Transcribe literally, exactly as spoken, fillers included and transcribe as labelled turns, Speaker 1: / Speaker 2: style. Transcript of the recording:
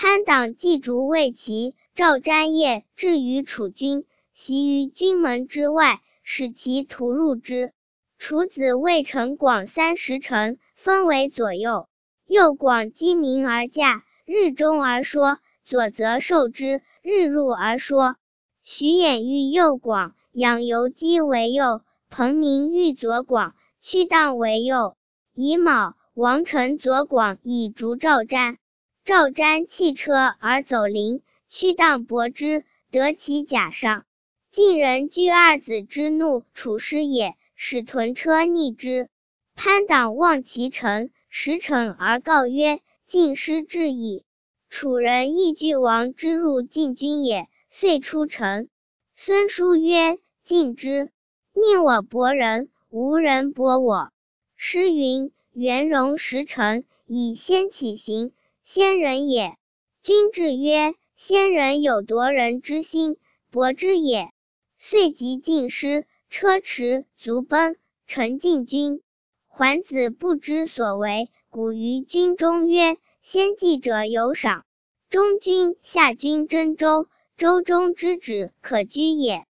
Speaker 1: 潘党祭竹未齐，赵瞻夜至于楚军，袭于军门之外，使其突入之。楚子谓陈广三十城，分为左右。右广击鸣而驾，日中而说，左则受之，日入而说。徐偃欲右广，养由基为右，彭明欲左广，去荡为右。乙卯，王臣左广以逐赵瞻。赵瞻弃车而走临，去荡搏之，得其甲上。晋人惧二子之怒，楚师也，使屯车逆之。潘党望其城，使骋而告曰：晋师至矣。楚人亦惧王之入晋军也，遂出城。孙叔曰：晋之，宁我搏人，无人搏我。诗云：元戎十城，以先起行，先人也。君至曰：先人有夺人之心，搏之也。遂即进师，车驰，卒奔，成晋军。桓子不知所为，鼓于军中曰：先继者有赏。中军、下军征周，周中之止可居也。